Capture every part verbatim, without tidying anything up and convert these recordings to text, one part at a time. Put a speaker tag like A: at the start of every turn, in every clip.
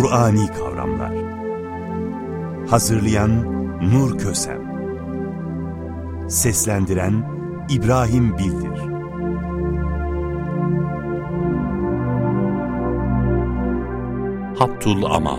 A: Kur'ani kavramlar. Hazırlayan Nur Kösem. Seslendiren İbrahim Bildir.
B: Habtul Amal.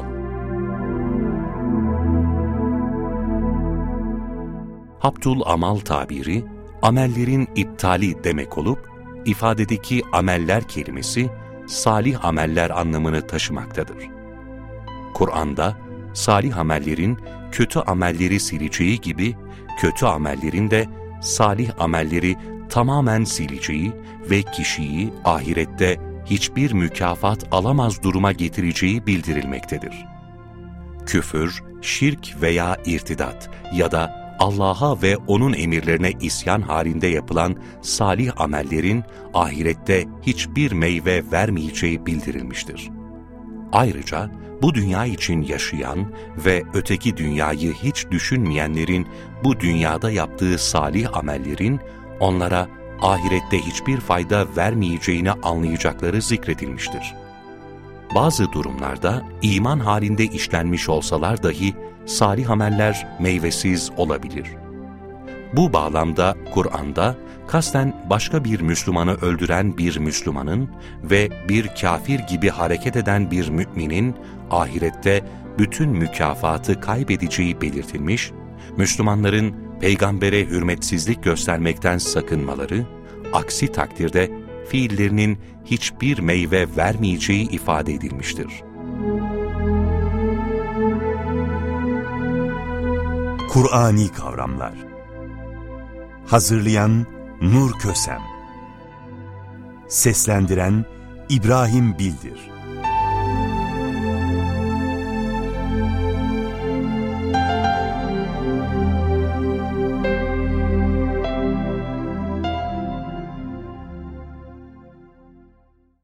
B: Habtul Amal tabiri, amellerin iptali demek olup, ifadedeki ameller kelimesi, salih ameller anlamını taşımaktadır. Kur'an'da, salih amellerin kötü amelleri sileceği gibi, kötü amellerin de salih amelleri tamamen sileceği ve kişiyi ahirette hiçbir mükafat alamaz duruma getireceği bildirilmektedir. Küfür, şirk veya irtidat ya da Allah'a ve O'nun emirlerine isyan halinde yapılan salih amellerin ahirette hiçbir meyve vermeyeceği bildirilmiştir. Ayrıca bu dünya için yaşayan ve öteki dünyayı hiç düşünmeyenlerin bu dünyada yaptığı salih amellerin onlara ahirette hiçbir fayda vermeyeceğini anlayacakları zikredilmiştir. Bazı durumlarda iman halinde işlenmiş olsalar dahi salih ameller meyvesiz olabilir. Bu bağlamda Kur'an'da kasten başka bir Müslümanı öldüren bir Müslümanın ve bir kafir gibi hareket eden bir müminin ahirette bütün mükafatı kaybedeceği belirtilmiş, Müslümanların peygambere hürmetsizlik göstermekten sakınmaları, aksi takdirde fiillerinin hiçbir meyve vermeyeceği ifade edilmiştir.
A: Kur'ani kavramlar. Hazırlayan Nur Kösem. Seslendiren İbrahim Bildir.